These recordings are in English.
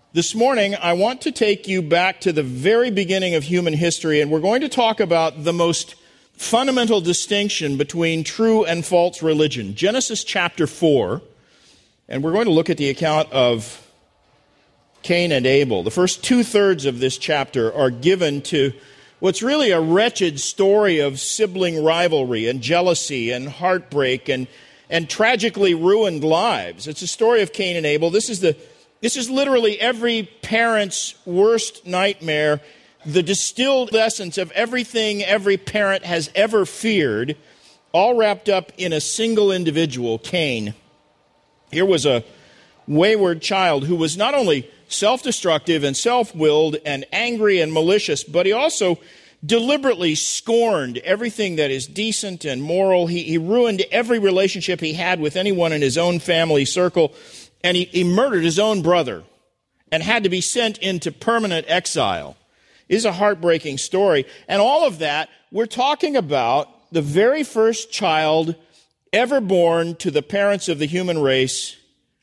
This morning, I want to take you back to the very beginning of human history, and we're going to talk about the most fundamental distinction between true and false religion. Genesis chapter 4, and we're going to look at the account of Cain and Abel. The first two-thirds of this chapter are given to what's really a wretched story of sibling rivalry and jealousy and heartbreak and tragically ruined lives. It's a story of Cain and Abel. This is literally every parent's worst nightmare, the distilled essence of everything every parent has ever feared, all wrapped up in a single individual, Cain. Here was a wayward child who was not only self-destructive and self-willed and angry and malicious, but he also deliberately scorned everything that is decent and moral. He ruined every relationship he had with anyone in his own family circle. And he murdered his own brother and had to be sent into permanent exile. It is a heartbreaking story. And all of that, we're talking about the very first child ever born to the parents of the human race,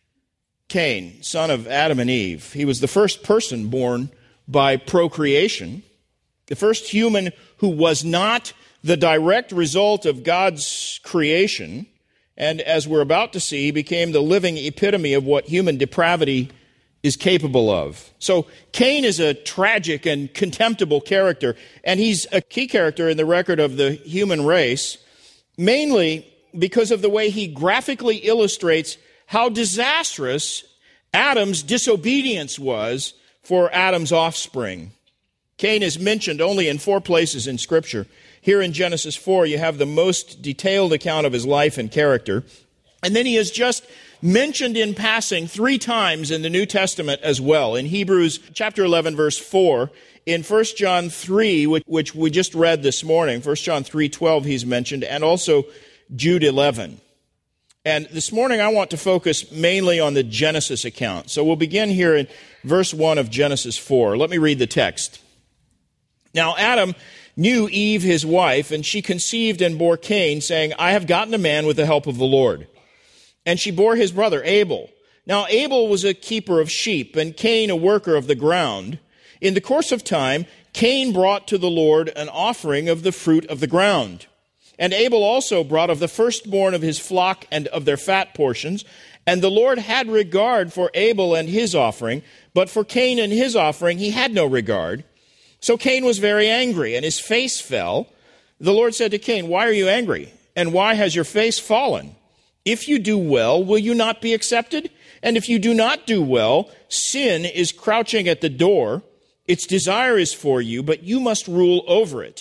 Cain, son of Adam and Eve. He was the first person born by procreation, the first human who was not the direct result of God's creation. And as we're about to see, he became the living epitome of what human depravity is capable of. So Cain is a tragic and contemptible character, and he's a key character in the record of the human race, mainly because of the way he graphically illustrates how disastrous Adam's disobedience was for Adam's offspring. Cain is mentioned only in 4 places in Scripture. Here in Genesis 4, you have the most detailed account of his life and character. And then he is just mentioned in passing 3 times in the New Testament as well. In Hebrews chapter 11, verse 4, in 1 John 3, which we just read this morning, 1 John 3:12 he's mentioned, and also Jude 11. And this morning I want to focus mainly on the Genesis account. So we'll begin here in verse 1 of Genesis 4. Let me read the text. Now Adam knew Eve his wife, and she conceived and bore Cain, saying, I have gotten a man with the help of the Lord. And she bore his brother Abel. Now Abel was a keeper of sheep, and Cain a worker of the ground. In the course of time, Cain brought to the Lord an offering of the fruit of the ground. And Abel also brought of the firstborn of his flock and of their fat portions. And the Lord had regard for Abel and his offering, but for Cain and his offering he had no regard. So Cain was very angry, and his face fell. The Lord said to Cain, Why are you angry? And why has your face fallen? If you do well, will you not be accepted? And if you do not do well, sin is crouching at the door. Its desire is for you, but you must rule over it.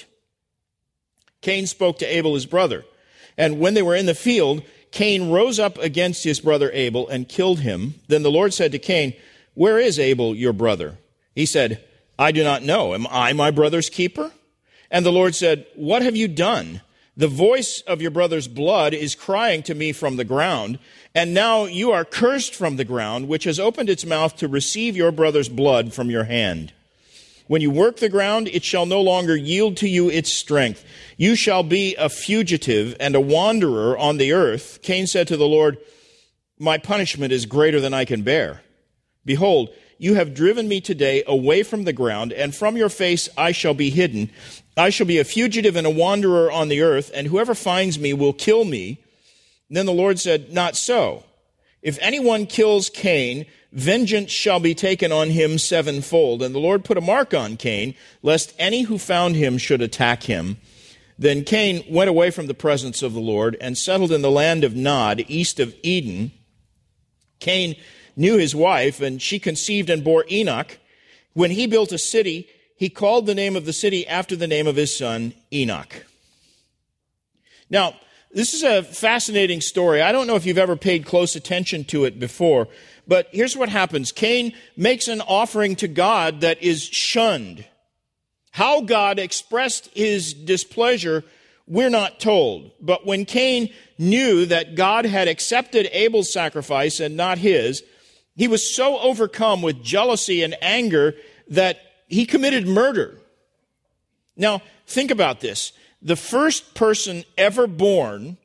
Cain spoke to Abel his brother. And when they were in the field, Cain rose up against his brother Abel and killed him. Then the Lord said to Cain, Where is Abel your brother? He said, I do not know. Am I my brother's keeper? And the Lord said, What have you done? The voice of your brother's blood is crying to me from the ground, and now you are cursed from the ground, which has opened its mouth to receive your brother's blood from your hand. When you work the ground, it shall no longer yield to you its strength. You shall be a fugitive and a wanderer on the earth. Cain said to the Lord, My punishment is greater than I can bear. Behold, you have driven me today away from the ground, and from your face I shall be hidden. I shall be a fugitive and a wanderer on the earth, and whoever finds me will kill me. Then the Lord said, Not so. If anyone kills Cain, vengeance shall be taken on him sevenfold. And the Lord put a mark on Cain, lest any who found him should attack him. Then Cain went away from the presence of the Lord and settled in the land of Nod, east of Eden. Cain knew his wife, and she conceived and bore Enoch. When he built a city, he called the name of the city after the name of his son, Enoch. Now, this is a fascinating story. I don't know if you've ever paid close attention to it before, but here's what happens. Cain makes an offering to God that is shunned. How God expressed his displeasure, we're not told. But when Cain knew that God had accepted Abel's sacrifice and not his, he was so overcome with jealousy and anger that he committed murder. Now, think about this. The first person ever born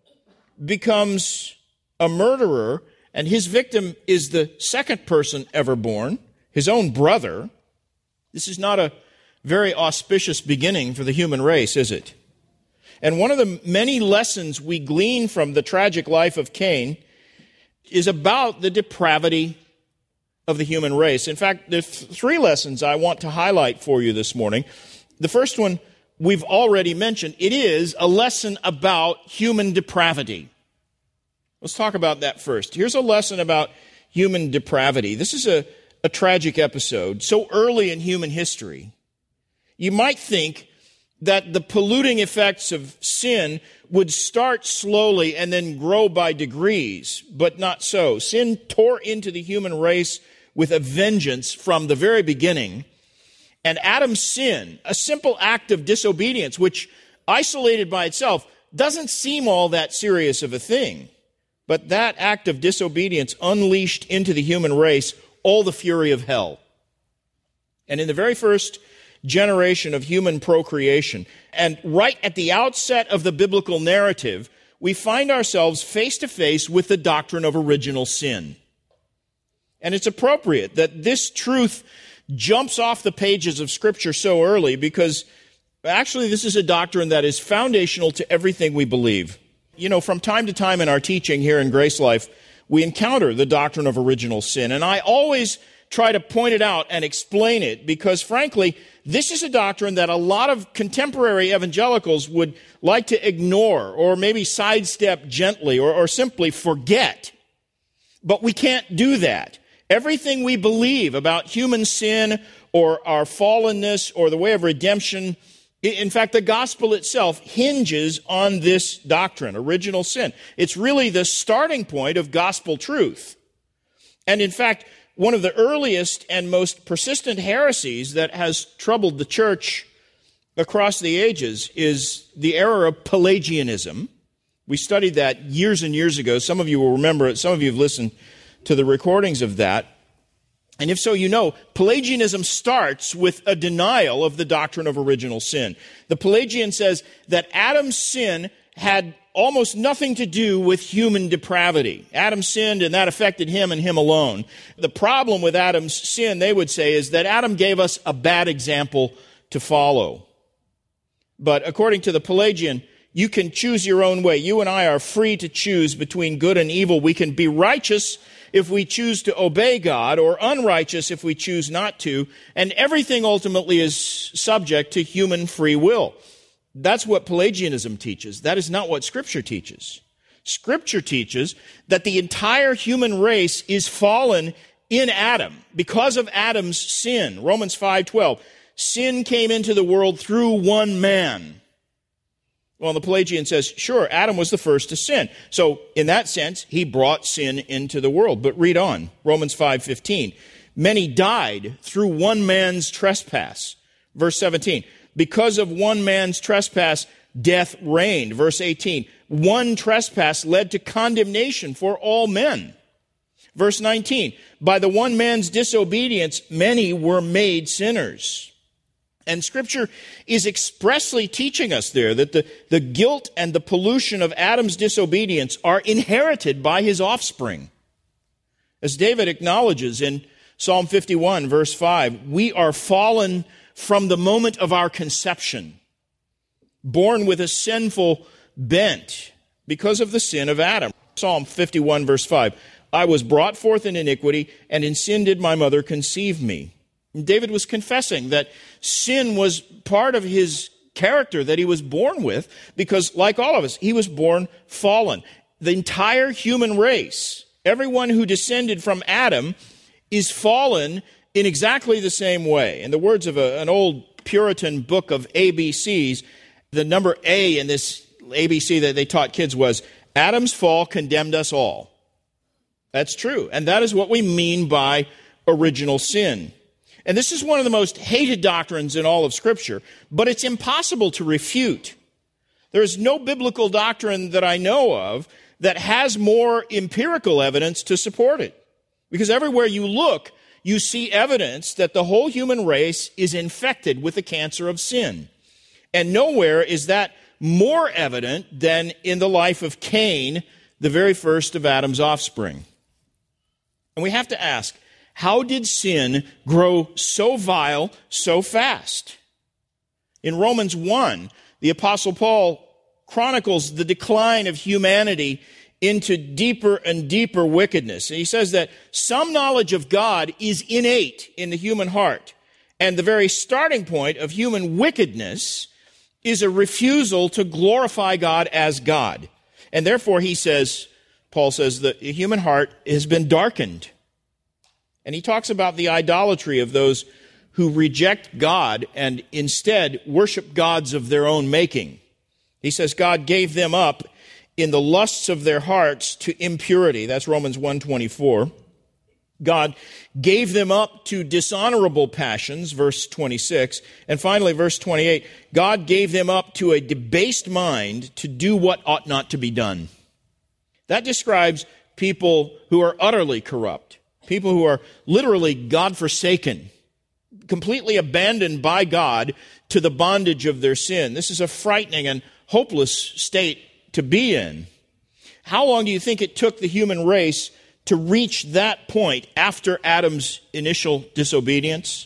becomes a murderer, and his victim is the second person ever born, his own brother. This is not a very auspicious beginning for the human race, is it? And one of the many lessons we glean from the tragic life of Cain is about the depravity of the human race. In fact, there's three lessons I want to highlight for you this morning. The first one we've already mentioned. It is a lesson about human depravity. Let's talk about that first. Here's a lesson about human depravity. This is a tragic episode, so early in human history. You might think that the polluting effects of sin would start slowly and then grow by degrees, but not so. Sin tore into the human race with a vengeance from the very beginning. And Adam's sin, a simple act of disobedience, which isolated by itself doesn't seem all that serious of a thing, but that act of disobedience unleashed into the human race all the fury of hell. And in the very first generation of human procreation, and right at the outset of the biblical narrative, we find ourselves face to face with the doctrine of original sin. And it's appropriate that this truth jumps off the pages of Scripture so early, because actually this is a doctrine that is foundational to everything we believe. You know, from time to time in our teaching here in Grace Life, we encounter the doctrine of original sin, and I always try to point it out and explain it, because frankly, this is a doctrine that a lot of contemporary evangelicals would like to ignore or maybe sidestep gently or simply forget. But we can't do that. Everything we believe about human sin or our fallenness or the way of redemption, in fact, the gospel itself hinges on this doctrine, original sin. It's really the starting point of gospel truth. And in fact, one of the earliest and most persistent heresies that has troubled the church across the ages is the error of Pelagianism. We studied that years and years ago. Some of you will remember it. Some of you have listened to the recordings of that. And if so, you know, Pelagianism starts with a denial of the doctrine of original sin. The Pelagian says that Adam's sin had almost nothing to do with human depravity. Adam sinned, and that affected him and him alone. The problem with Adam's sin, they would say, is that Adam gave us a bad example to follow. But according to the Pelagian, you can choose your own way. You and I are free to choose between good and evil. We can be righteous if we choose to obey God, or unrighteous if we choose not to, and everything ultimately is subject to human free will. That's what Pelagianism teaches. That is not what Scripture teaches. Scripture teaches that the entire human race is fallen in Adam because of Adam's sin. Romans 5:12. Sin came into the world through one man. Well, the Pelagian says, sure, Adam was the first to sin. So in that sense, he brought sin into the world. But read on, Romans 5:15. Many died through one man's trespass. Verse 17. Because of one man's trespass, death reigned. Verse 18. One trespass led to condemnation for all men. Verse 19. By the one man's disobedience, many were made sinners. And Scripture is expressly teaching us there that the guilt and the pollution of Adam's disobedience are inherited by his offspring. As David acknowledges in Psalm 51, verse 5, we are fallen from the moment of our conception, born with a sinful bent because of the sin of Adam. Psalm 51, verse 5, I was brought forth in iniquity, and in sin did my mother conceive me. David was confessing that sin was part of his character that he was born with, because like all of us, he was born fallen. The entire human race, everyone who descended from Adam, is fallen in exactly the same way. In the words of an old Puritan book of ABCs, the number A in this ABC that they taught kids was, Adam's fall condemned us all. That's true. And that is what we mean by original sin. And this is one of the most hated doctrines in all of Scripture, but it's impossible to refute. There is no biblical doctrine that I know of that has more empirical evidence to support it. Because everywhere you look, you see evidence that the whole human race is infected with the cancer of sin. And nowhere is that more evident than in the life of Cain, the very first of Adam's offspring. And we have to ask, How did sin grow so vile so fast? In Romans 1, the Apostle Paul chronicles the decline of humanity into deeper and deeper wickedness. And he says that some knowledge of God is innate in the human heart, and the very starting point of human wickedness is a refusal to glorify God as God. And therefore, Paul says, the human heart has been darkened. And he talks about the idolatry of those who reject God and instead worship gods of their own making. He says God gave them up in the lusts of their hearts to impurity. That's Romans 1:24. God gave them up to dishonorable passions, verse 26. And finally, verse 28, God gave them up to a debased mind to do what ought not to be done. That describes people who are utterly corrupt, people who are literally God-forsaken, completely abandoned by God to the bondage of their sin. This is a frightening and hopeless state to be in. How long do you think it took the human race to reach that point after Adam's initial disobedience?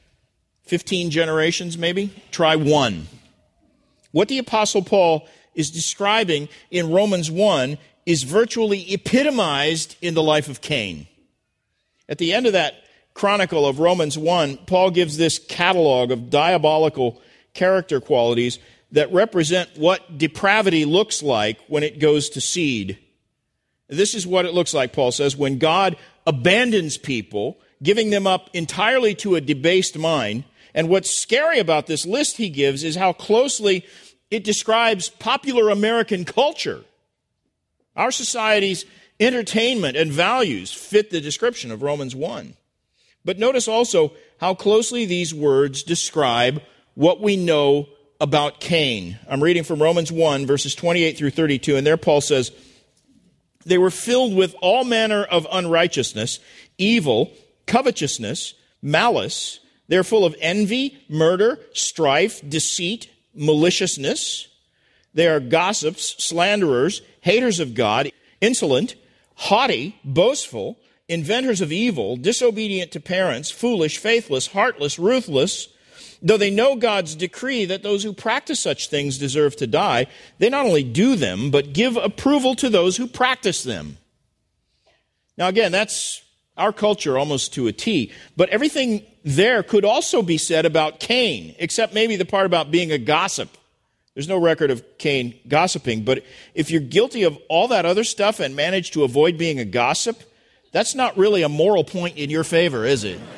15 generations, maybe? Try one. What the Apostle Paul is describing in Romans 1 is virtually epitomized in the life of Cain. At the end of that chronicle of Romans 1, Paul gives this catalog of diabolical character qualities that represent what depravity looks like when it goes to seed. This is what it looks like, Paul says, when God abandons people, giving them up entirely to a debased mind. And what's scary about this list he gives is how closely it describes popular American culture. Our society's entertainment and values fit the description of Romans 1. But notice also how closely these words describe what we know about Cain. I'm reading from Romans 1, verses 28 through 32, and there Paul says, they were filled with all manner of unrighteousness, evil, covetousness, malice. They're full of envy, murder, strife, deceit, maliciousness. They are gossips, slanderers, haters of God, insolent, haughty, boastful, inventors of evil, disobedient to parents, foolish, faithless, heartless, ruthless. Though they know God's decree that those who practice such things deserve to die, they not only do them, but give approval to those who practice them. Now again, that's our culture almost to a T. But everything there could also be said about Cain, except maybe the part about being a gossip. There's no record of Cain gossiping, but if you're guilty of all that other stuff and manage to avoid being a gossip, that's not really a moral point in your favor, is it?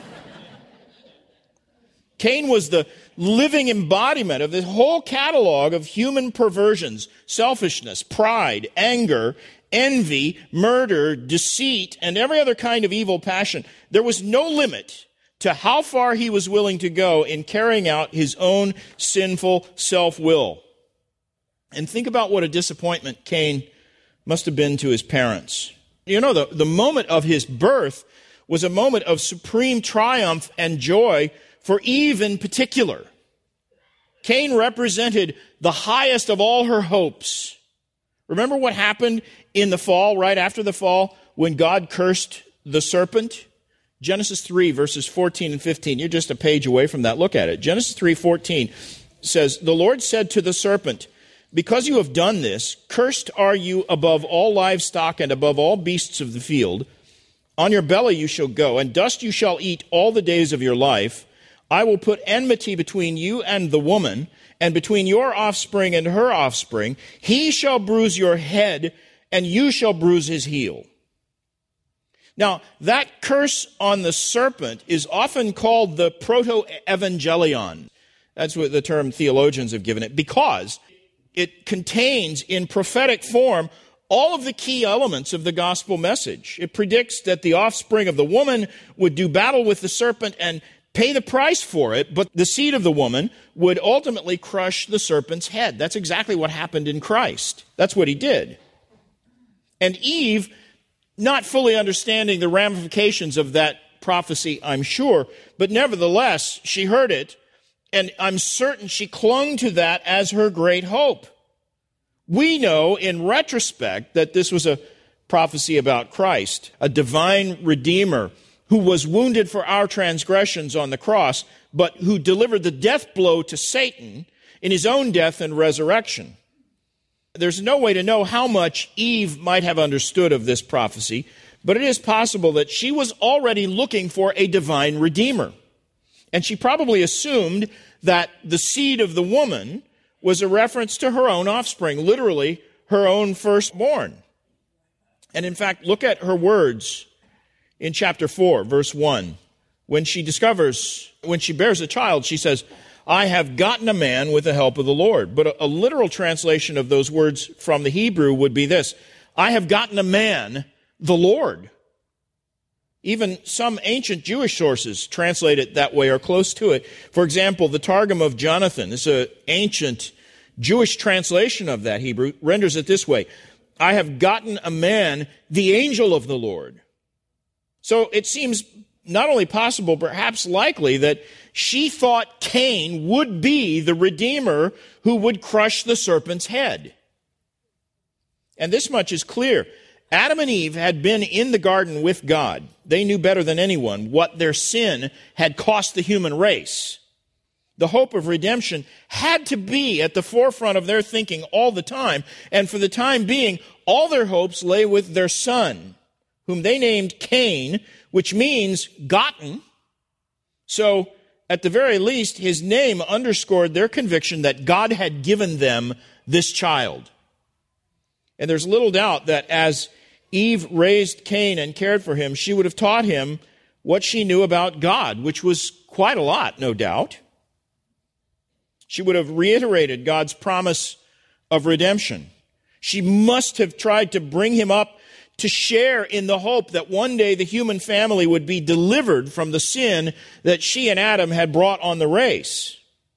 Cain was the living embodiment of this whole catalog of human perversions, selfishness, pride, anger, envy, murder, deceit, and every other kind of evil passion. There was no limit to how far he was willing to go in carrying out his own sinful self-will. And think about what a disappointment Cain must have been to his parents. You know, the moment of his birth was a moment of supreme triumph and joy for Eve in particular. Cain represented the highest of all her hopes. Remember what happened in the fall, right after the fall, when God cursed the serpent? Genesis 3, verses 14 and 15. You're just a page away from that. Look at it. Genesis 3:14 says, the Lord said to the serpent, because you have done this, cursed are you above all livestock and above all beasts of the field. On your belly you shall go, and dust you shall eat all the days of your life. I will put enmity between you and the woman, and between your offspring and her offspring. He shall bruise your head, and you shall bruise his heel. Now, that curse on the serpent is often called the proto-evangelion. That's what the term theologians have given it, because it contains in prophetic form all of the key elements of the gospel message. It predicts that the offspring of the woman would do battle with the serpent and pay the price for it, but the seed of the woman would ultimately crush the serpent's head. That's exactly what happened in Christ. That's what he did. And Eve, not fully understanding the ramifications of that prophecy, I'm sure, but nevertheless, she heard it, and I'm certain she clung to that as her great hope. We know in retrospect that this was a prophecy about Christ, a divine redeemer who was wounded for our transgressions on the cross, but who delivered the death blow to Satan in his own death and resurrection. There's no way to know how much Eve might have understood of this prophecy, but it is possible that she was already looking for a divine redeemer. And she probably assumed that the seed of the woman was a reference to her own offspring, literally her own firstborn. And in fact, look at her words in chapter 4, verse 1. When she bears a child, she says, I have gotten a man with the help of the Lord. But a literal translation of those words from the Hebrew would be this: I have gotten a man, the Lord. Even some ancient Jewish sources translate it that way or close to it. For example, the Targum of Jonathan, this is an ancient Jewish translation of that Hebrew, renders it this way: I have gotten a man, the angel of the Lord. So it seems not only possible, perhaps likely, that she thought Cain would be the Redeemer who would crush the serpent's head. And this much is clear. Adam and Eve had been in the garden with God. They knew better than anyone what their sin had cost the human race. The hope of redemption had to be at the forefront of their thinking all the time. And for the time being, all their hopes lay with their son, whom they named Cain, which means gotten. So, at the very least, his name underscored their conviction that God had given them this child. And there's little doubt that as Eve raised Cain and cared for him, she would have taught him what she knew about God, which was quite a lot, no doubt. She would have reiterated God's promise of redemption. She must have tried to bring him up to share in the hope that one day the human family would be delivered from the sin that she and Adam had brought on the race.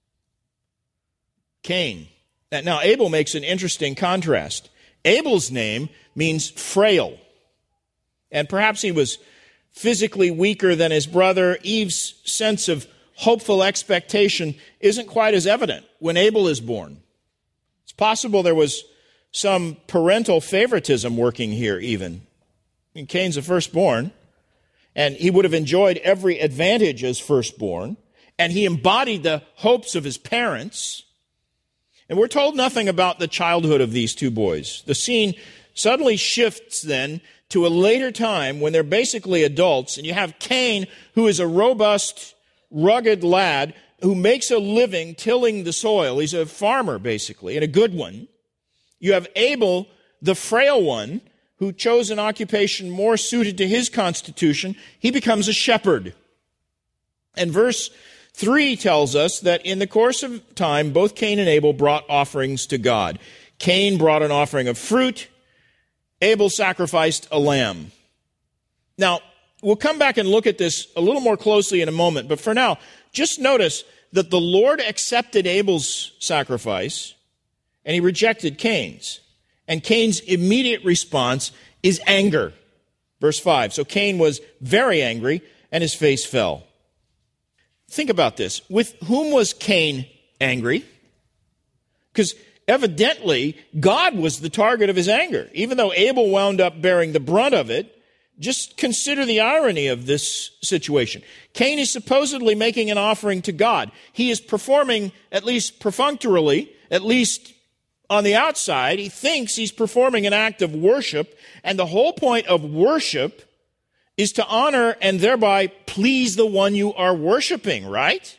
Cain. Now, Abel makes an interesting contrast. Abel's name means frail. And perhaps he was physically weaker than his brother. Eve's sense of hopeful expectation isn't quite as evident when Abel is born. It's possible there was some parental favoritism working here even. Cain's a firstborn, and he would have enjoyed every advantage as firstborn, and he embodied the hopes of his parents. And we're told nothing about the childhood of these two boys. The scene suddenly shifts then to a later time when they're basically adults, and you have Cain, who is a robust, rugged lad who makes a living tilling the soil. He's a farmer, basically, and a good one. You have Abel, the frail one, who chose an occupation more suited to his constitution. He becomes a shepherd. And verse 3 tells us that in the course of time, both Cain and Abel brought offerings to God. Cain brought an offering of fruit. Abel sacrificed a lamb. Now, we'll come back and look at this a little more closely in a moment, but for now, just notice that the Lord accepted Abel's sacrifice, and he rejected Cain's. And Cain's immediate response is anger. Verse 5. So Cain was very angry, and his face fell. Think about this. With whom was Cain angry? Because evidently, God was the target of his anger. Even though Abel wound up bearing the brunt of it, just consider the irony of this situation. Cain is supposedly making an offering to God. He is performing, at least perfunctorily, at least on the outside, he thinks he's performing an act of worship, and the whole point of worship is to honor and thereby please the one you are worshiping, right?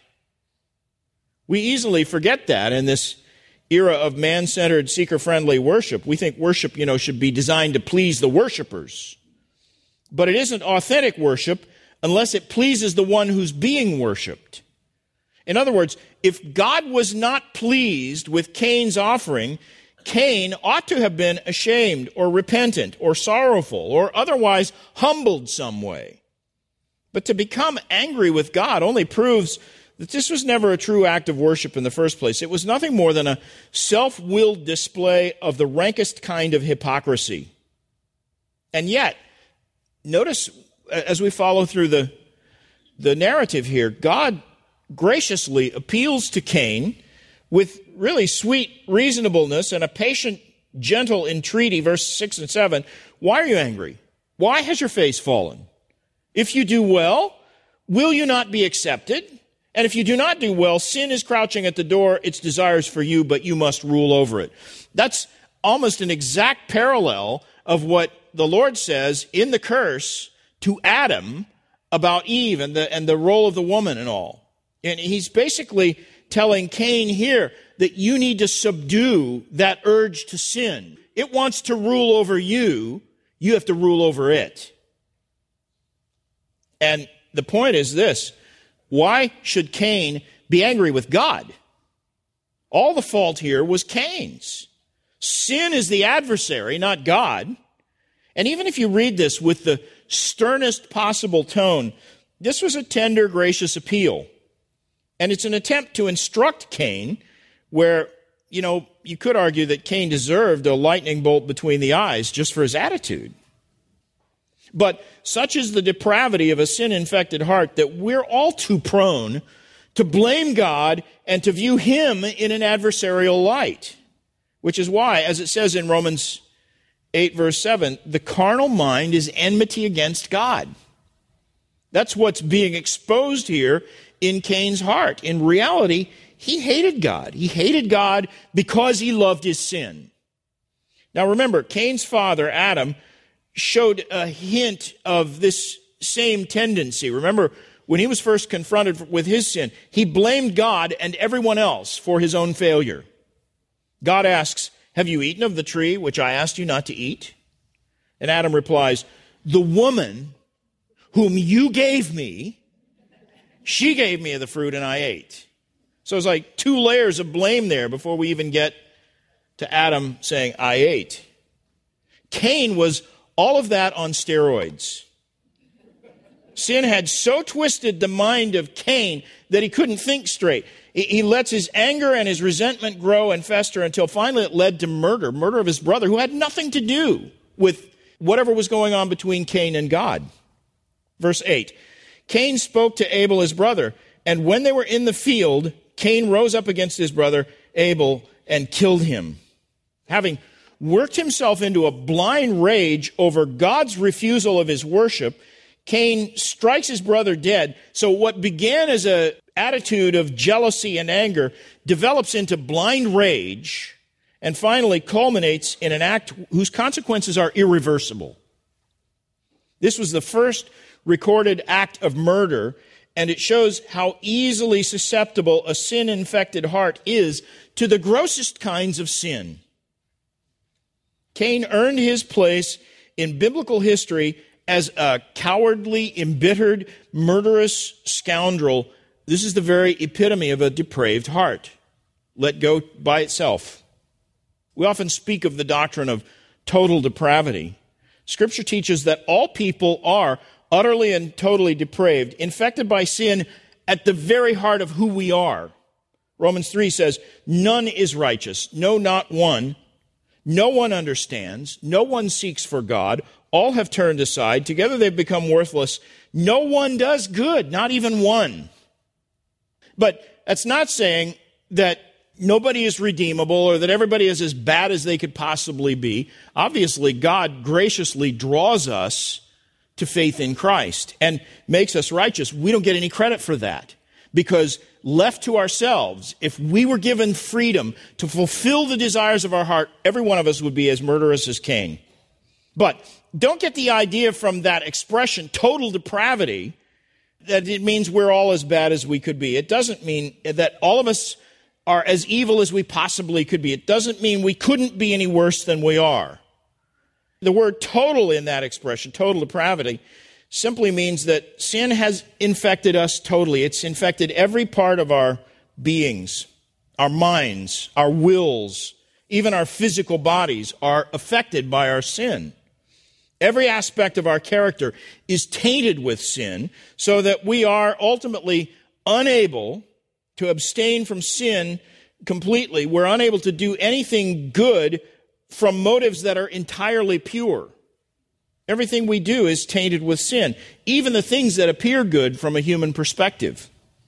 We easily forget that in this era of man-centered, seeker-friendly worship. We think worship, should be designed to please the worshipers. But it isn't authentic worship unless it pleases the one who's being worshiped. In other words, if God was not pleased with Cain's offering, Cain ought to have been ashamed or repentant or sorrowful or otherwise humbled some way. But to become angry with God only proves that this was never a true act of worship in the first place. It was nothing more than a self-willed display of the rankest kind of hypocrisy. And yet, notice as we follow through the narrative here, God graciously appeals to Cain with really sweet reasonableness and a patient, gentle entreaty, verse 6 and 7. Why are you angry? Why has your face fallen? If you do well, will you not be accepted? And if you do not do well, sin is crouching at the door, its desires for you, but you must rule over it. That's almost an exact parallel of what the Lord says in the curse to Adam about Eve and the role of the woman and all. And he's basically telling Cain here that you need to subdue that urge to sin. It wants to rule over you. You have to rule over it. And the point is this: why should Cain be angry with God? All the fault here was Cain's. Sin is the adversary, not God. And even if you read this with the sternest possible tone, this was a tender, gracious appeal. And it's an attempt to instruct Cain where, you could argue that Cain deserved a lightning bolt between the eyes just for his attitude. But such is the depravity of a sin-infected heart that we're all too prone to blame God and to view him in an adversarial light. Which is why, as it says in Romans 8, verse 7, the carnal mind is enmity against God. That's what's being exposed here in Cain's heart. In reality, he hated God. He hated God because he loved his sin. Now remember, Cain's father, Adam, showed a hint of this same tendency. Remember, when he was first confronted with his sin, he blamed God and everyone else for his own failure. God asks, have you eaten of the tree which I asked you not to eat? And Adam replies, the woman whom you gave me, she gave me of the fruit and I ate. So it's like 2 layers of blame there before we even get to Adam saying, I ate. Cain was all of that on steroids. Sin had so twisted the mind of Cain that he couldn't think straight. He lets his anger and his resentment grow and fester until finally it led to murder of his brother, who had nothing to do with whatever was going on between Cain and God. Verse 8, Cain spoke to Abel his brother, and when they were in the field, Cain rose up against his brother Abel and killed him. Having worked himself into a blind rage over God's refusal of his worship, Cain strikes his brother dead. So what began as an attitude of jealousy and anger develops into blind rage and finally culminates in an act whose consequences are irreversible. This was the first recorded act of murder, and it shows how easily susceptible a sin-infected heart is to the grossest kinds of sin. Cain earned his place in biblical history as a cowardly, embittered, murderous scoundrel. This is the very epitome of a depraved heart, let go by itself. We often speak of the doctrine of total depravity. Scripture teaches that all people are utterly and totally depraved, infected by sin at the very heart of who we are. Romans 3 says, none is righteous, no, not one. No one understands, no one seeks for God. All have turned aside. Together they've become worthless. No one does good, not even one. But that's not saying that nobody is redeemable or that everybody is as bad as they could possibly be. Obviously, God graciously draws us to faith in Christ and makes us righteous. We don't get any credit for that because left to ourselves, if we were given freedom to fulfill the desires of our heart, every one of us would be as murderous as Cain. But don't get the idea from that expression, total depravity, that it means we're all as bad as we could be. It doesn't mean that all of us are as evil as we possibly could be. It doesn't mean we couldn't be any worse than we are. The word total in that expression, total depravity, simply means that sin has infected us totally. It's infected every part of our beings, our minds, our wills, even our physical bodies are affected by our sin. Every aspect of our character is tainted with sin so that we are ultimately unable to abstain from sin completely. We're unable to do anything good from motives that are entirely pure. Everything we do is tainted with sin, even the things that appear good from a human perspective.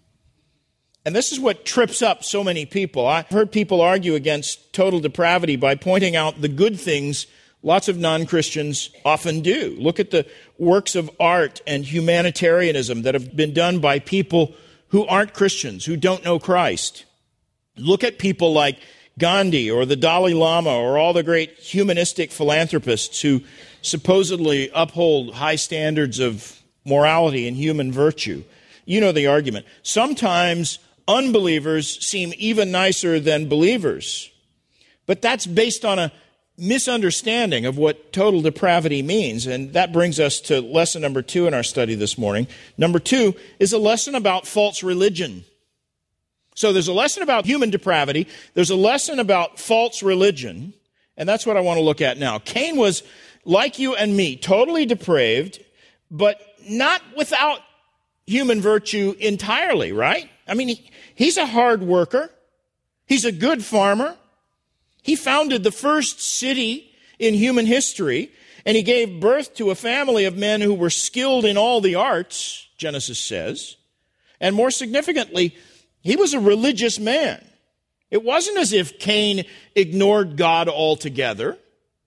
And this is what trips up so many people. I've heard people argue against total depravity by pointing out the good things Lots of non-Christians often do. Look at the works of art and humanitarianism that have been done by people who aren't Christians, who don't know Christ. Look at people like Gandhi or the Dalai Lama or all the great humanistic philanthropists who supposedly uphold high standards of morality and human virtue. You know the argument. Sometimes unbelievers seem even nicer than believers. But that's based on a misunderstanding of what total depravity means. And that brings us to lesson number 2 in our study this morning. Number 2 is a lesson about false religion. So there's a lesson about human depravity. There's a lesson about false religion. And that's what I want to look at now. Cain was, like you and me, totally depraved, but not without human virtue entirely, right? I mean, he's a hard worker. He's a good farmer. He founded the first city in human history, and he gave birth to a family of men who were skilled in all the arts, Genesis says. And more significantly, he was a religious man. It wasn't as if Cain ignored God altogether.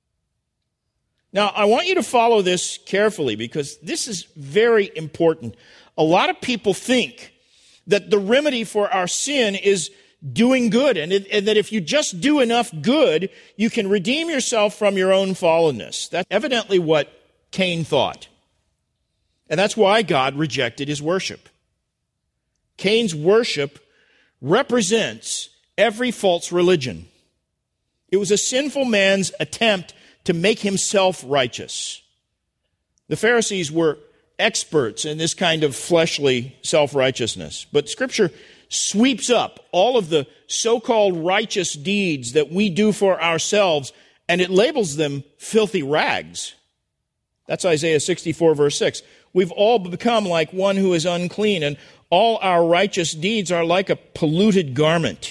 Now, I want you to follow this carefully because this is very important. A lot of people think that the remedy for our sin is doing good, and that if you just do enough good, you can redeem yourself from your own fallenness. That's evidently what Cain thought. And that's why God rejected his worship. Cain's worship represents every false religion. It was a sinful man's attempt to make himself righteous. The Pharisees were experts in this kind of fleshly self-righteousness. But Scripture sweeps up all of the so-called righteous deeds that we do for ourselves, and it labels them filthy rags. That's Isaiah 64, verse 6. We've all become like one who is unclean, and all our righteous deeds are like a polluted garment.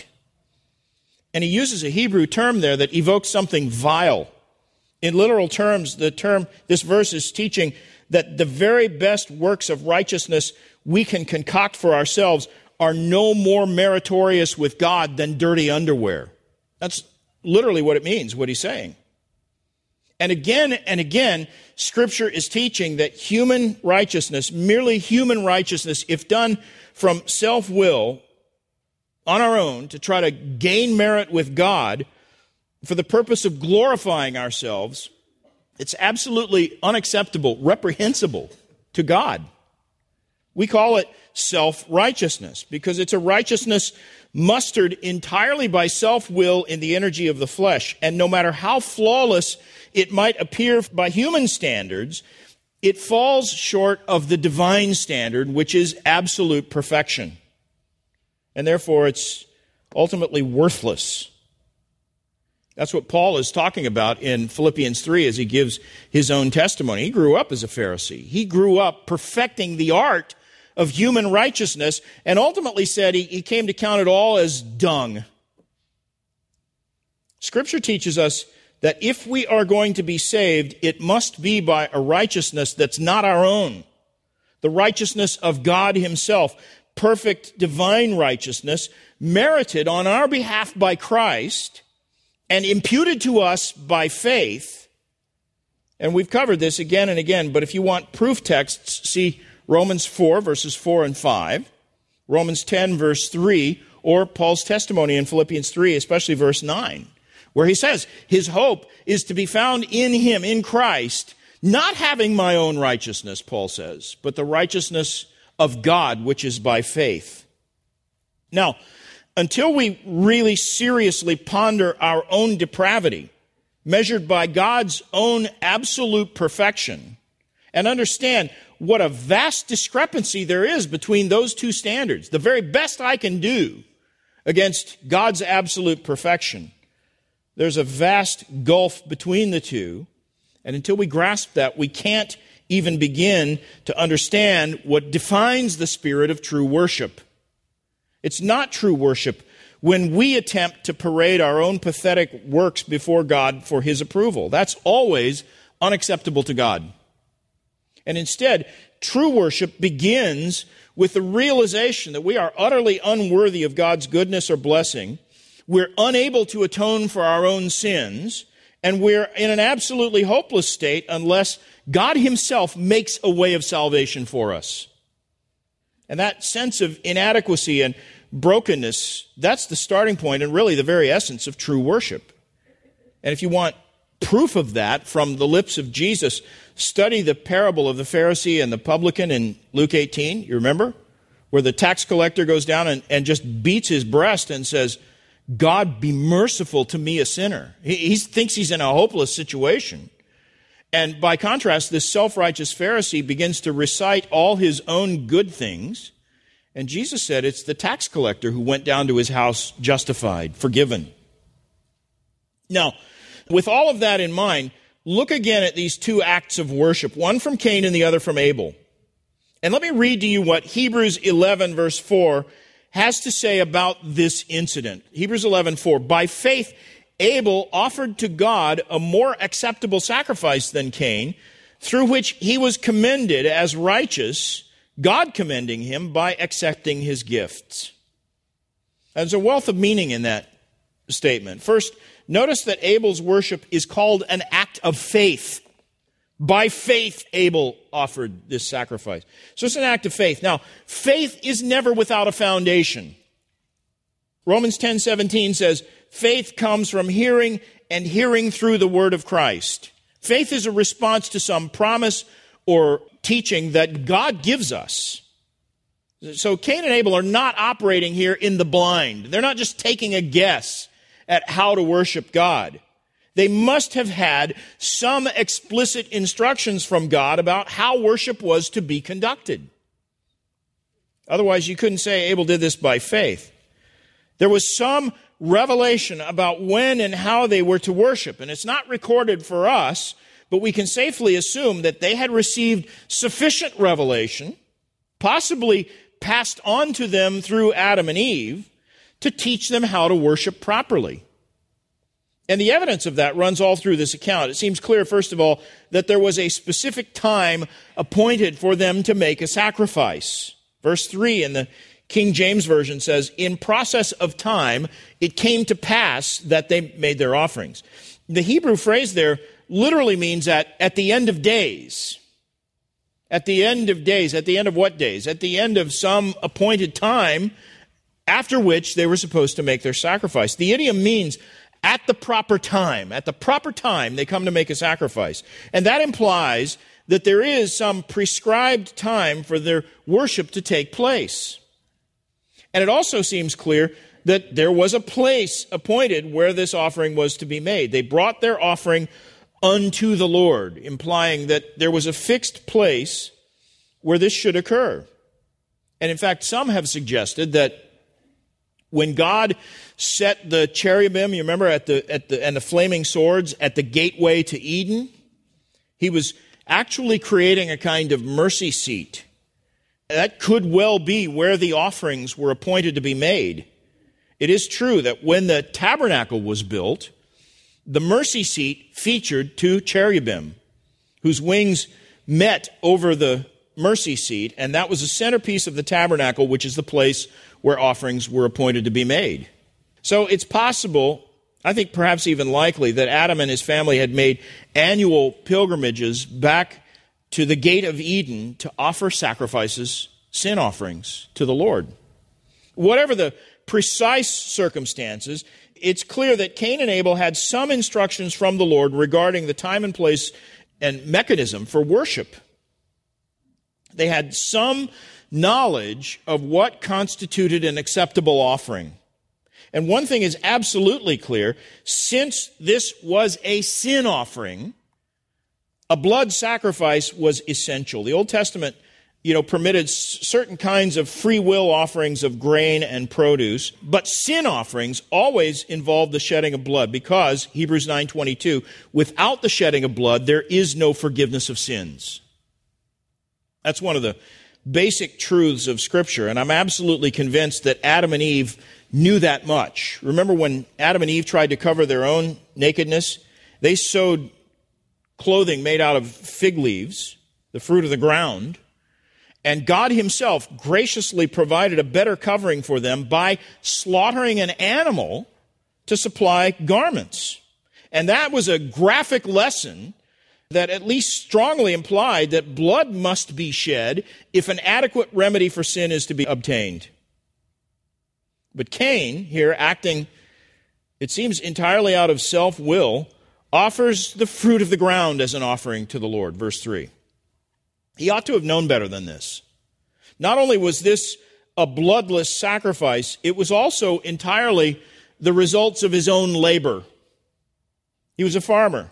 And he uses a Hebrew term there that evokes something vile. In literal terms, this verse is teaching that the very best works of righteousness we can concoct for ourselves are no more meritorious with God than dirty underwear. That's literally what it means, what he's saying. And again, Scripture is teaching that human righteousness, merely human righteousness, if done from self-will, on our own, to try to gain merit with God for the purpose of glorifying ourselves, it's absolutely unacceptable, reprehensible to God. We call it self-righteousness because it's a righteousness mustered entirely by self-will in the energy of the flesh. And no matter how flawless it might appear by human standards, it falls short of the divine standard, which is absolute perfection. And therefore, it's ultimately worthless. That's what Paul is talking about in Philippians 3 as he gives his own testimony. He grew up as a Pharisee. He grew up perfecting the art of human righteousness and ultimately said he came to count it all as dung. Scripture teaches us that if we are going to be saved, it must be by a righteousness that's not our own. The righteousness of God himself, perfect divine righteousness, merited on our behalf by Christ and imputed to us by faith. And we've covered this again and again, but if you want proof texts, see Romans 4, verses 4 and 5, Romans 10, verse 3, or Paul's testimony in Philippians 3, especially verse 9, where he says, his hope is to be found in him, in Christ, not having my own righteousness, Paul says, but the righteousness of God, which is by faith. Now, until we really seriously ponder our own depravity, measured by God's own absolute perfection, and understand what a vast discrepancy there is between those two standards, the very best I can do against God's absolute perfection, there's a vast gulf between the two, and until we grasp that, we can't even begin to understand what defines the spirit of true worship. It's not true worship when we attempt to parade our own pathetic works before God for his approval. That's always unacceptable to God. And instead, true worship begins with the realization that we are utterly unworthy of God's goodness or blessing. We're unable to atone for our own sins, and we're in an absolutely hopeless state unless God himself makes a way of salvation for us. And that sense of inadequacy and brokenness, that's the starting point and really the very essence of true worship. And if you want proof of that from the lips of Jesus, study the parable of the Pharisee and the publican in Luke 18, you remember? Where the tax collector goes down and just beats his breast and says, God, be merciful to me, a sinner. He thinks he's in a hopeless situation. And by contrast, this self-righteous Pharisee begins to recite all his own good things. And Jesus said it's the tax collector who went down to his house justified, forgiven. Now, with all of that in mind, look again at these two acts of worship, one from Cain and the other from Abel. And let me read to you what Hebrews 11, verse 4 has to say about this incident. Hebrews 11:4. By faith, Abel offered to God a more acceptable sacrifice than Cain, through which he was commended as righteous, God commending him by accepting his gifts. There's a wealth of meaning in that statement. First, notice that Abel's worship is called an act of faith. By faith, Abel offered this sacrifice. So it's an act of faith. Now, faith is never without a foundation. Romans 10:17 says, faith comes from hearing, and hearing through the word of Christ. Faith is a response to some promise or teaching that God gives us. So Cain and Abel are not operating here in the blind. They're not just taking a guess at how to worship God. They must have had some explicit instructions from God about how worship was to be conducted. Otherwise, you couldn't say Abel did this by faith. There was some revelation about when and how they were to worship, and it's not recorded for us, but we can safely assume that they had received sufficient revelation, possibly passed on to them through Adam and Eve, to teach them how to worship properly. And the evidence of that runs all through this account. It seems clear, first of all, that there was a specific time appointed for them to make a sacrifice. Verse 3 in the King James Version says, in process of time, it came to pass that they made their offerings. The Hebrew phrase there literally means at the end of days. At the end of days. At the end of what days? At the end of some appointed time after which they were supposed to make their sacrifice. The idiom means at the proper time. At the proper time, they come to make a sacrifice. And that implies that there is some prescribed time for their worship to take place. And it also seems clear that there was a place appointed where this offering was to be made. They brought their offering unto the Lord, implying that there was a fixed place where this should occur. And in fact, some have suggested that when God set the cherubim, you remember, and the flaming swords at the gateway to Eden, he was actually creating a kind of mercy seat. That could well be where the offerings were appointed to be made. It is true that when the tabernacle was built, the mercy seat featured two cherubim whose wings met over the mercy seat, and that was the centerpiece of the tabernacle, which is the place where offerings were appointed to be made. So it's possible, I think perhaps even likely, that Adam and his family had made annual pilgrimages back to the gate of Eden to offer sacrifices, sin offerings to the Lord. Whatever the precise circumstances, it's clear that Cain and Abel had some instructions from the Lord regarding the time and place and mechanism for worship. They had some knowledge of what constituted an acceptable offering. And one thing is absolutely clear: since this was a sin offering, a blood sacrifice was essential. The Old Testament, permitted certain kinds of free will offerings of grain and produce, but sin offerings always involved the shedding of blood, because Hebrews 9:22, without the shedding of blood, there is no forgiveness of sins. That's one of the basic truths of Scripture, and I'm absolutely convinced that Adam and Eve knew that much. Remember when Adam and Eve tried to cover their own nakedness? They sewed clothing made out of fig leaves, the fruit of the ground, and God himself graciously provided a better covering for them by slaughtering an animal to supply garments. And that was a graphic lesson that at least strongly implied that blood must be shed if an adequate remedy for sin is to be obtained. But Cain, here acting, it seems, entirely out of self-will, offers the fruit of the ground as an offering to the Lord. Verse 3. He ought to have known better than this. Not only was this a bloodless sacrifice, it was also entirely the results of his own labor. He was a farmer.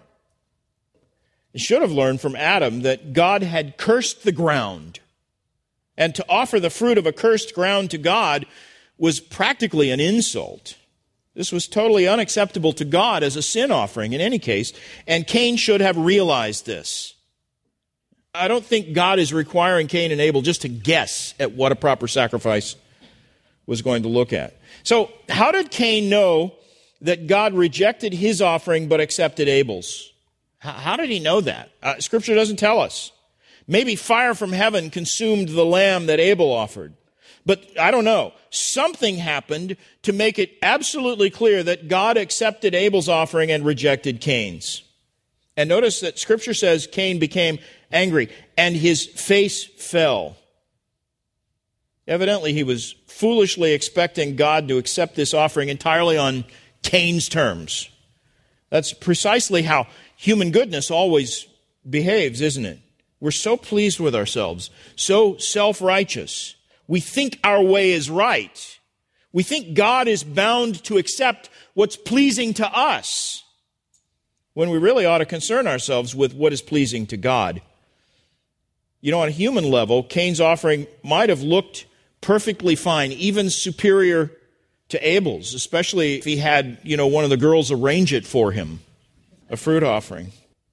He should have learned from Adam that God had cursed the ground. And to offer the fruit of a cursed ground to God was practically an insult. This was totally unacceptable to God as a sin offering in any case, and Cain should have realized this. I don't think God is requiring Cain and Abel just to guess at what a proper sacrifice was going to look at. So, how did Cain know that God rejected his offering but accepted Abel's? How did he know that? Scripture doesn't tell us. Maybe fire from heaven consumed the lamb that Abel offered. But I don't know. Something happened to make it absolutely clear that God accepted Abel's offering and rejected Cain's. And notice that Scripture says Cain became angry and his face fell. Evidently, he was foolishly expecting God to accept this offering entirely on Cain's terms. That's precisely how human goodness always behaves, isn't it? We're so pleased with ourselves, so self-righteous. We think our way is right. We think God is bound to accept what's pleasing to us, when we really ought to concern ourselves with what is pleasing to God. You know, on a human level, Cain's offering might have looked perfectly fine, even superior to Abel's, especially if he had, one of the girls arrange it for him, a fruit offering.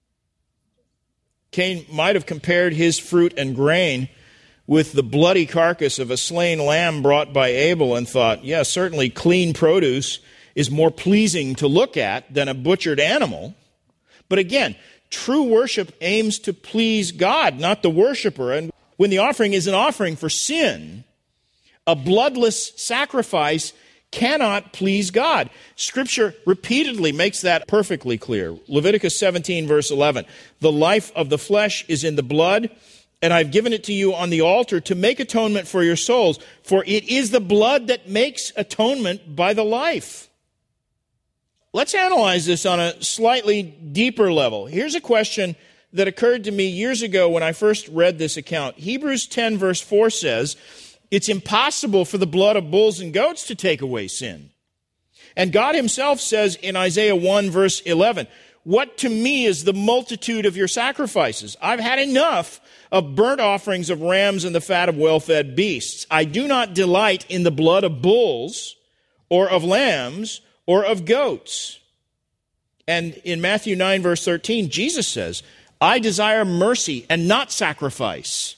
Cain might have compared his fruit and grain with the bloody carcass of a slain lamb brought by Abel and thought, yeah, certainly clean produce is more pleasing to look at than a butchered animal. But again, true worship aims to please God, not the worshiper. And when the offering is an offering for sin, a bloodless sacrifice cannot please God. Scripture repeatedly makes that perfectly clear. Leviticus 17, verse 11. The life of the flesh is in the blood, and I've given it to you on the altar to make atonement for your souls, for it is the blood that makes atonement by the life. Let's analyze this on a slightly deeper level. Here's a question that occurred to me years ago when I first read this account. Hebrews 10, verse 4 says, it's impossible for the blood of bulls and goats to take away sin. And God himself says in Isaiah 1, verse 11, what to me is the multitude of your sacrifices? I've had enough of burnt offerings of rams and the fat of well-fed beasts. I do not delight in the blood of bulls or of lambs or of goats. And in Matthew 9, verse 13, Jesus says, I desire mercy and not sacrifice.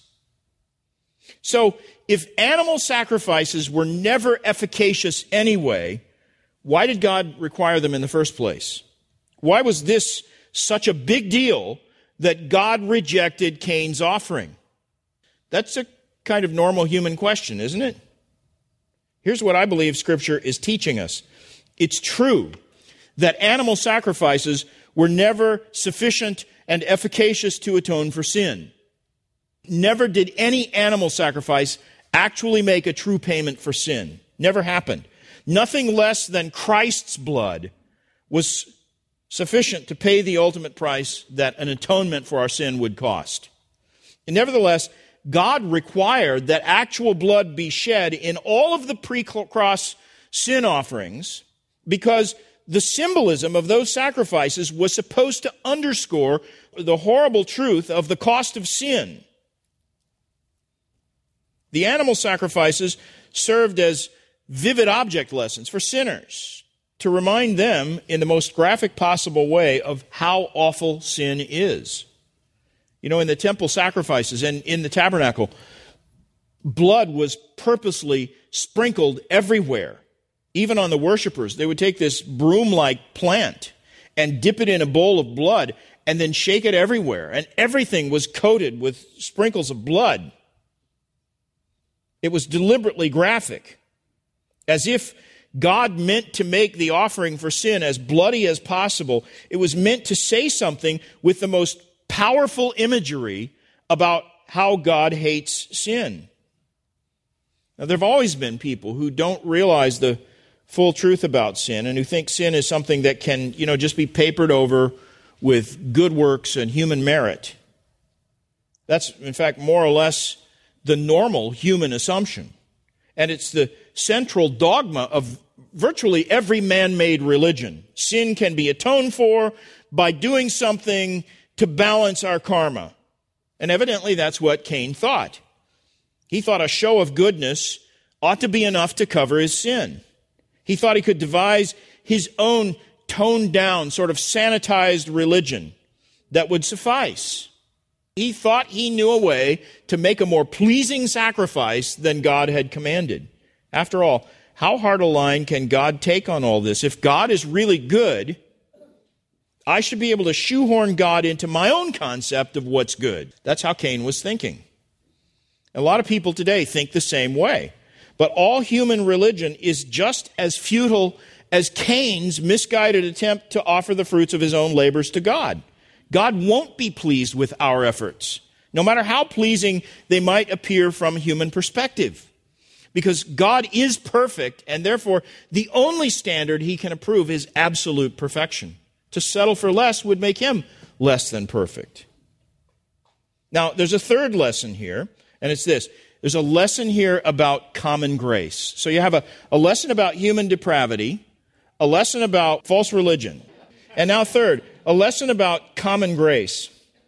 So, if animal sacrifices were never efficacious anyway, why did God require them in the first place? Why was this such a big deal that God rejected Cain's offering? That's a kind of normal human question, isn't it? Here's what I believe Scripture is teaching us. It's true that animal sacrifices were never sufficient and efficacious to atone for sin. Never did any animal sacrifice actually make a true payment for sin. Never happened. Nothing less than Christ's blood was sufficient to pay the ultimate price that an atonement for our sin would cost. And nevertheless, God required that actual blood be shed in all of the pre-cross sin offerings because the symbolism of those sacrifices was supposed to underscore the horrible truth of the cost of sin. The animal sacrifices served as vivid object lessons for sinners to remind them in the most graphic possible way of how awful sin is. You know, in the temple sacrifices and in the tabernacle, blood was purposely sprinkled everywhere, even on the worshipers. They would take this broom-like plant and dip it in a bowl of blood and then shake it everywhere, and everything was coated with sprinkles of blood. It was deliberately graphic, as if God meant to make the offering for sin as bloody as possible. It was meant to say something with the most powerful imagery about how God hates sin. Now, there have always been people who don't realize the full truth about sin and who think sin is something that can, just be papered over with good works and human merit. That's, in fact, more or less the normal human assumption. And it's the central dogma of virtually every man-made religion. Sin can be atoned for by doing something to balance our karma. And evidently that's what Cain thought. He thought a show of goodness ought to be enough to cover his sin. He thought he could devise his own toned-down, sort of sanitized religion that would suffice. He thought he knew a way to make a more pleasing sacrifice than God had commanded. After all, how hard a line can God take on all this? If God is really good, I should be able to shoehorn God into my own concept of what's good. That's how Cain was thinking. A lot of people today think the same way. But all human religion is just as futile as Cain's misguided attempt to offer the fruits of his own labors to God. God won't be pleased with our efforts, no matter how pleasing they might appear from a human perspective. Because God is perfect, and therefore the only standard he can approve is absolute perfection. To settle for less would make him less than perfect. Now, there's a third lesson here, and it's this. There's a lesson here about common grace. So you have a lesson about human depravity, a lesson about false religion, and now third, a lesson about common grace.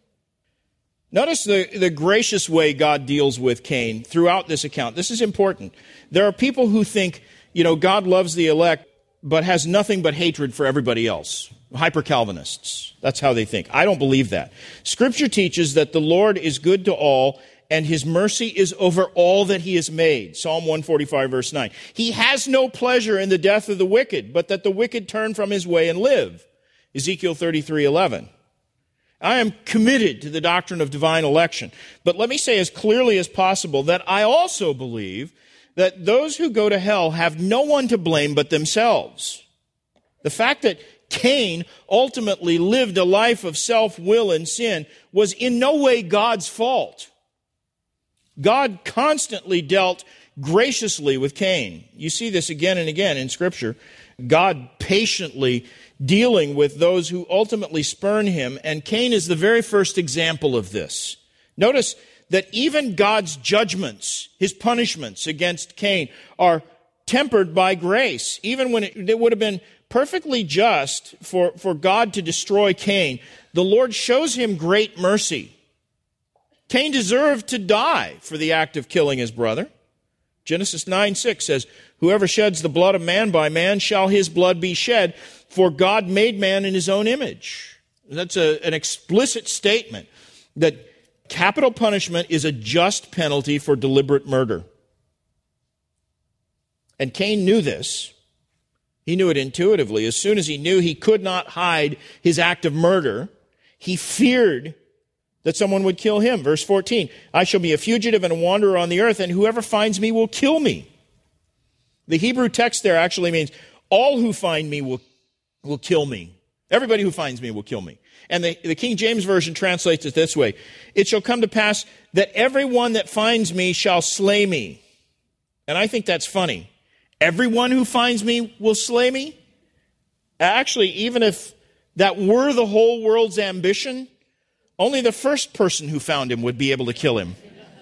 Notice the gracious way God deals with Cain throughout this account. This is important. There are people who think, God loves the elect, but has nothing but hatred for everybody else. Hyper-Calvinists. That's how they think. I don't believe that. Scripture teaches that the Lord is good to all, and his mercy is over all that he has made. Psalm 145, verse 9. He has no pleasure in the death of the wicked, but that the wicked turn from his way and live. Ezekiel 33:11. I am committed to the doctrine of divine election. But let me say as clearly as possible that I also believe that those who go to hell have no one to blame but themselves. The fact that Cain ultimately lived a life of self-will and sin was in no way God's fault. God constantly dealt graciously with Cain. You see this again and again in Scripture. God patiently dealing with those who ultimately spurn him, and Cain is the very first example of this. Notice that even God's judgments, his punishments against Cain, are tempered by grace. Even when it would have been perfectly just for God to destroy Cain, the Lord shows him great mercy. Cain deserved to die for the act of killing his brother. Genesis 9:6 says, "Whoever sheds the blood of man by man shall his blood be shed, for God made man in his own image." That's an explicit statement that capital punishment is a just penalty for deliberate murder. And Cain knew this. He knew it intuitively. As soon as he knew he could not hide his act of murder, he feared that someone would kill him. Verse 14, "I shall be a fugitive and a wanderer on the earth, and whoever finds me will kill me." The Hebrew text there actually means, all who find me will kill me. Everybody who finds me will kill me. And the King James Version translates it this way, "It shall come to pass that everyone that finds me shall slay me." And I think that's funny. Everyone who finds me will slay me? Actually, even if that were the whole world's ambition, only the first person who found him would be able to kill him.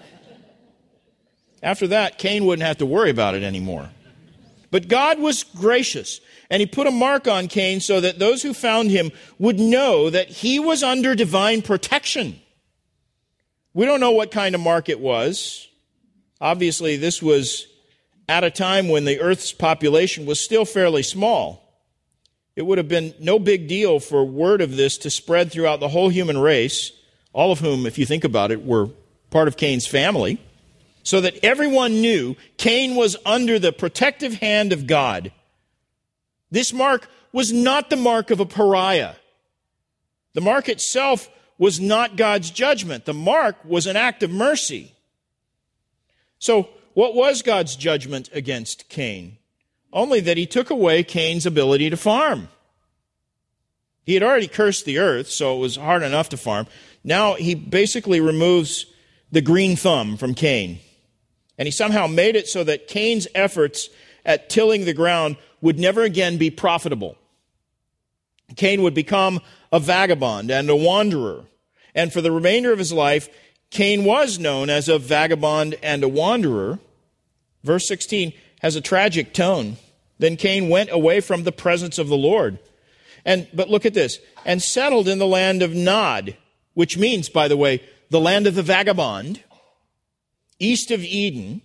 After that, Cain wouldn't have to worry about it anymore. But God was gracious, and he put a mark on Cain so that those who found him would know that he was under divine protection. We don't know what kind of mark it was. Obviously, this was at a time when the earth's population was still fairly small. It would have been no big deal for word of this to spread throughout the whole human race, all of whom, if you think about it, were part of Cain's family, so that everyone knew Cain was under the protective hand of God. This mark was not the mark of a pariah. The mark itself was not God's judgment. The mark was an act of mercy. So, what was God's judgment against Cain? only that he took away Cain's ability to farm. He had already cursed the earth, so it was hard enough to farm. Now he basically removes the green thumb from Cain. And he somehow made it so that Cain's efforts at tilling the ground would never again be profitable. Cain would become a vagabond and a wanderer. And for the remainder of his life, Cain was known as a vagabond and a wanderer. Verse 16 has a tragic tone. Then Cain went away from the presence of the Lord. But look at this. And settled in the land of Nod, which means, by the way, the land of the vagabond, east of Eden.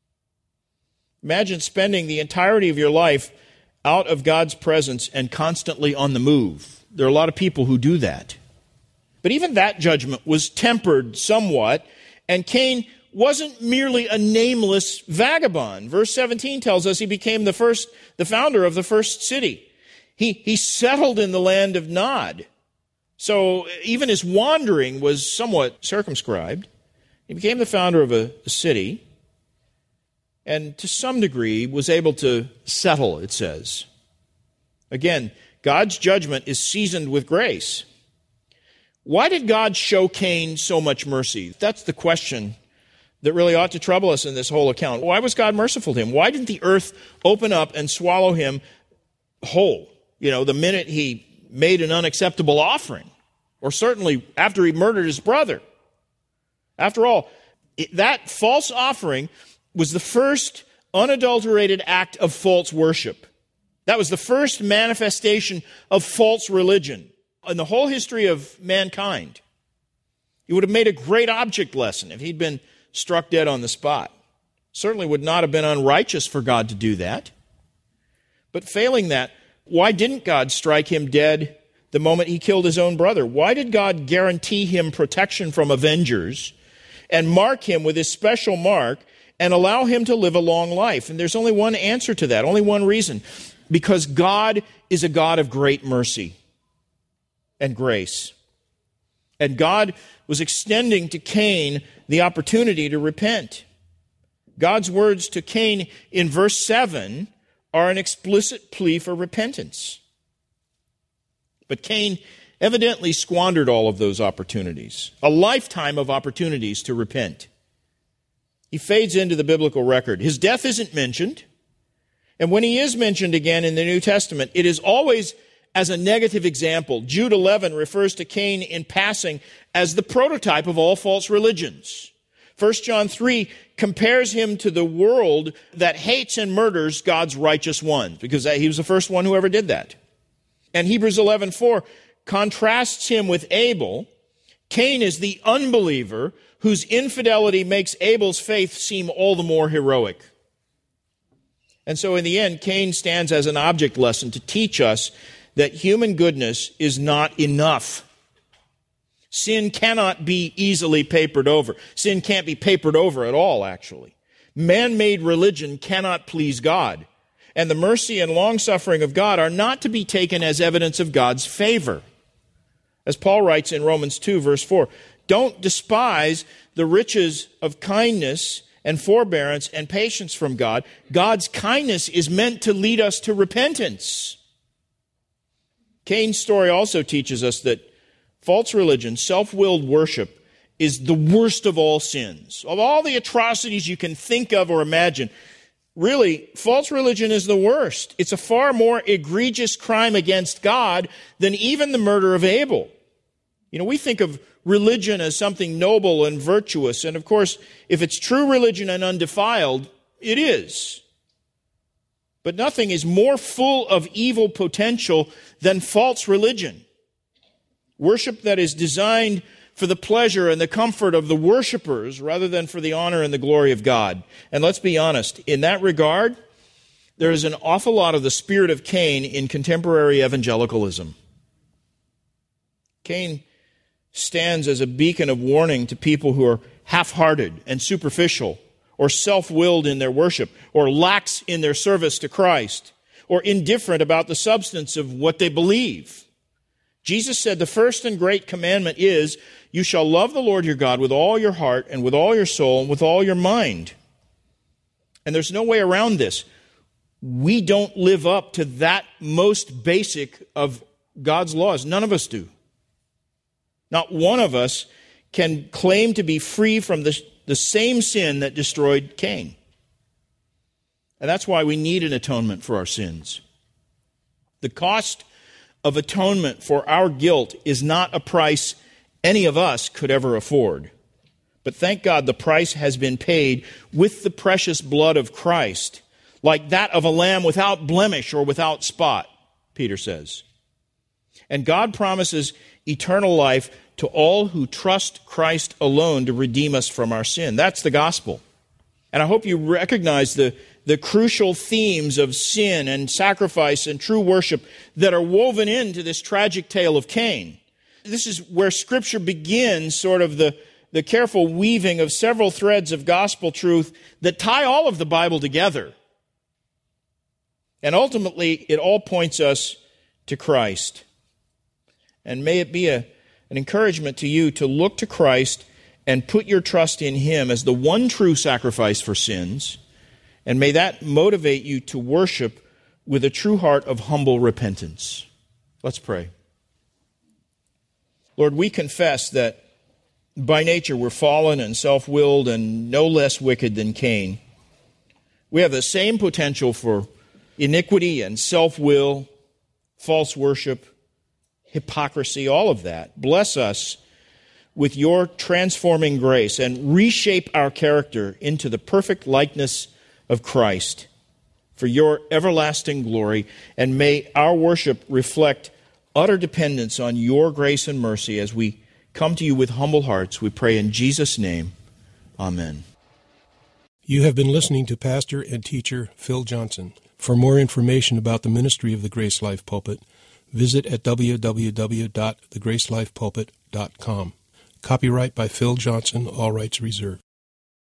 Imagine spending the entirety of your life out of God's presence and constantly on the move. There are a lot of people who do that. But even that judgment was tempered somewhat, and Cain wasn't merely a nameless vagabond. Verse 17 tells us he became the founder of the first city. He settled in the land of Nod. So even his wandering was somewhat circumscribed. He became the founder of a city, and to some degree was able to settle, it says. Again, God's judgment is seasoned with grace. Why did God show Cain so much mercy? That's the question that really ought to trouble us in this whole account. Why was God merciful to him? Why didn't the earth open up and swallow him whole? The minute he made an unacceptable offering, or certainly after he murdered his brother. After all, that false offering was the first unadulterated act of false worship. That was the first manifestation of false religion in the whole history of mankind. It would have made a great object lesson if he'd been struck dead on the spot. Certainly would not have been unrighteous for God to do that. But failing that, why didn't God strike him dead the moment he killed his own brother? Why did God guarantee him protection from avengers and mark him with his special mark and allow him to live a long life? And there's only one answer to that, only one reason. Because God is a God of great mercy and grace. And God was extending to Cain the opportunity to repent. God's words to Cain in verse 7 are an explicit plea for repentance. But Cain evidently squandered all of those opportunities, a lifetime of opportunities to repent. He fades into the biblical record. His death isn't mentioned. And when he is mentioned again in the New Testament, it is always as a negative example. Jude 11 refers to Cain in passing as the prototype of all false religions. 1 John 3 compares him to the world that hates and murders God's righteous ones, because he was the first one who ever did that. And Hebrews 11:4 contrasts him with Abel. Cain is the unbeliever whose infidelity makes Abel's faith seem all the more heroic. And so in the end, Cain stands as an object lesson to teach us that human goodness is not enough. Sin cannot be easily papered over. Sin can't be papered over at all, actually. Man-made religion cannot please God. And the mercy and long-suffering of God are not to be taken as evidence of God's favor. As Paul writes in Romans 2, verse 4, don't despise the riches of kindness and forbearance and patience from God. God's kindness is meant to lead us to repentance. Cain's story also teaches us that false religion, self-willed worship, is the worst of all sins. Of all the atrocities you can think of or imagine, really, false religion is the worst. It's a far more egregious crime against God than even the murder of Abel. We think of religion as something noble and virtuous, and of course, if it's true religion and undefiled, it is. But nothing is more full of evil potential than false religion. Worship that is designed for the pleasure and the comfort of the worshipers rather than for the honor and the glory of God. And let's be honest, in that regard, there is an awful lot of the spirit of Cain in contemporary evangelicalism. Cain stands as a beacon of warning to people who are half-hearted and superficial, or self-willed in their worship, or lax in their service to Christ, or indifferent about the substance of what they believe. Jesus said the first and great commandment is, you shall love the Lord your God with all your heart and with all your soul and with all your mind. And there's no way around this. we don't live up to that most basic of God's laws. None of us do. Not one of us can claim to be free from the same sin that destroyed Cain. And that's why we need an atonement for our sins. The cost of atonement for our guilt is not a price any of us could ever afford. But thank God the price has been paid with the precious blood of Christ, like that of a lamb without blemish or without spot, Peter says. And God promises eternal life to all who trust Christ alone to redeem us from our sin. That's the gospel. And I hope you recognize the crucial themes of sin and sacrifice and true worship that are woven into this tragic tale of Cain. This is where Scripture begins, sort of the careful weaving of several threads of gospel truth that tie all of the Bible together. And ultimately, it all points us to Christ. And may it be an encouragement to you to look to Christ and put your trust in Him as the one true sacrifice for sins. And may that motivate you to worship with a true heart of humble repentance. Let's pray. Lord, we confess that by nature we're fallen and self-willed and no less wicked than Cain. We have the same potential for iniquity and self-will, false worship, hypocrisy, all of that. Bless us with your transforming grace and reshape our character into the perfect likeness of Christ for your everlasting glory. And may our worship reflect utter dependence on your grace and mercy as we come to you with humble hearts. We pray in Jesus' name. Amen. You have been listening to Pastor and teacher Phil Johnson. For more information about the ministry of the Grace Life Pulpit, visit at www.thegracelifepulpit.com. Copyright by Phil Johnson, all rights reserved.